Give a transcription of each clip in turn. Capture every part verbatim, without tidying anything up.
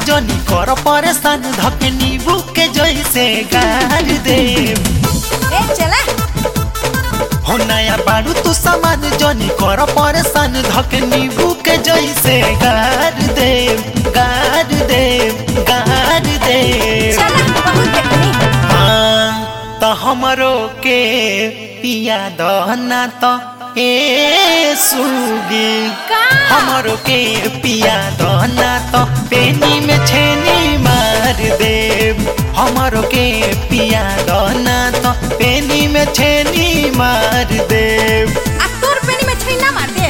जनी कर परेशान धके नींबू के जैसे गार दे। ए चला हो नया बारू तू सामान जनी कर परेशान धके नींबू के जैसे गार दे गार दे गार दे। चला बहुत देखनी हाँ तो हमरो के पिया दहना तो ए सुगी का हमरो के पिया दहना तो पेनी में छेनी मार दे। हमरो के पिया दहना तो पेनी में छेनी मार दे। आ तोर पेनी में छैना मार दे।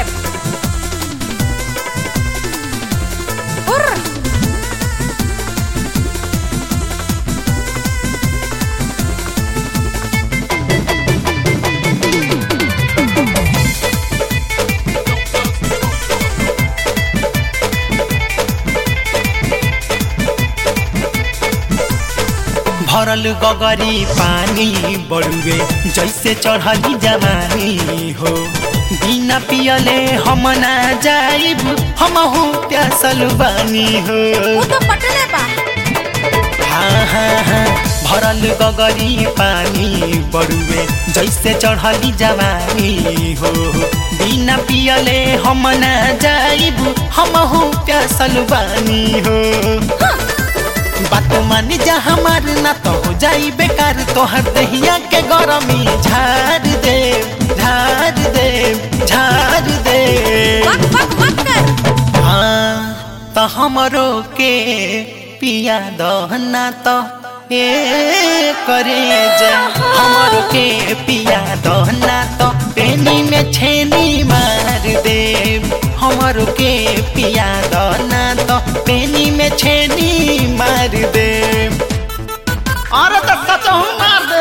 उर भरल गगरी पानी बड़ुए जैसे चढ़ली जवानी हो। बिना पियले हम ना जाइब हमहू प्यासल बानी हो। वो तो पटले बा हाँ हाँ हाँ भरल गगरी पानी बड़ुए जैसे चढ़ली जवानी हो। बिना पियले हम ना जाइब हमहू प्यासल बानी हो। बात मानी जा हमार ना तो हो जाई बेकार तोहर दहिया के गरमी झाड़ दे झाड़ दे झाड़ दे। बक बक मत कर हाँ तो हमरो के पिया दहना तो ए करे जा। हमरो के पिया दहना तो पेनी में छेनी मार दे। हमरो के पिया दहना तो पेनी में छेनी मार दे। अरे तो सच हूँ मार दे।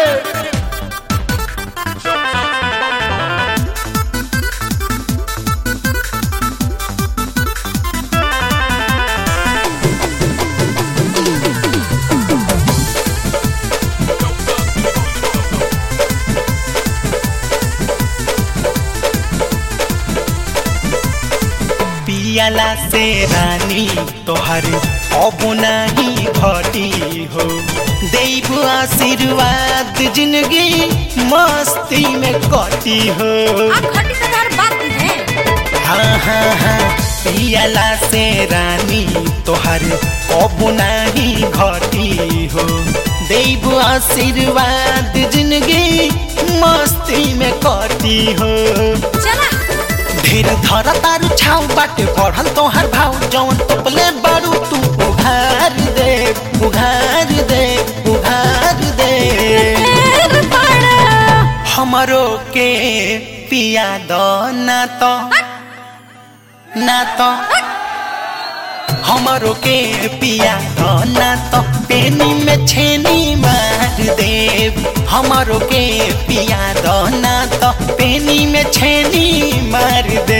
पियाला से रानी तोहर अब नहीं घटी हो। देव आशीर्वाद जिंदगी मस्ती में कटी हो। आ खटी तो तार बात है। हाँ हाँ हाँ पियाला से रानी तोहर अब नहीं घटी हो। देव आशीर्वाद जिंदगी मस्ती में कटी हो। चला ढेर धर तारू छाव बाटे बढ़ल तोहर भाव जौन टपले बारू तू उघार दे उघार दे उघार दे। ढेर बड़ा हमरो के पिया दो ना तो ना तो हमरो के पिया दो ना तो पेनी में छेनी मार दे। हमरो के पिया दो ना तो पेनी में छेनी मार दे।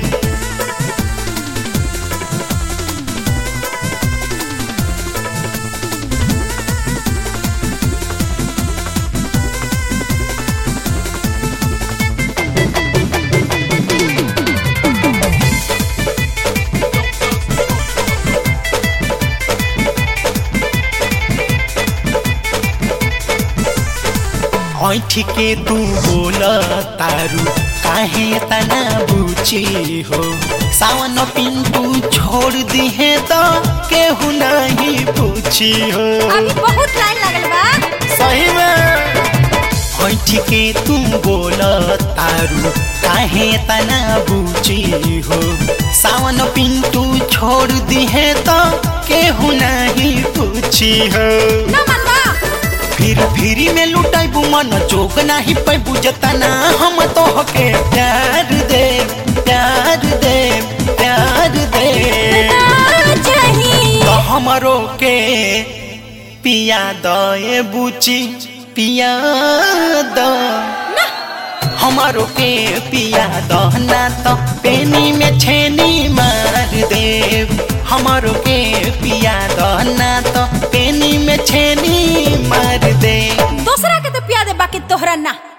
ऐठ के तू बोल तारू काहे तना बुची हो। सावन पिंटू छोड़ दिहे तो केहू नहीं पूछी हो। अभी बहुत लाइन लगल बा सही में ऐठ के तू बोल तारू काहे तना बुची हो। सावन पिंटू छोड़ दिहे तो केहू नहीं पूछी हो। ना मनवा फिर फिरी में लुटाइबू मन जोग नाही पैबू जतना हम तो होके प्यार दे प्यार दे प्यार दे। चाहिए तो हमरो के पिया दए बुची पिया द हमरो के पिया दहना तो पेनी में छेनी मार दे। हमरो के पिया दहना तो पेनी में छेनी मार दे। दूसरा के तो पिया दे बाकी तोहरा ना।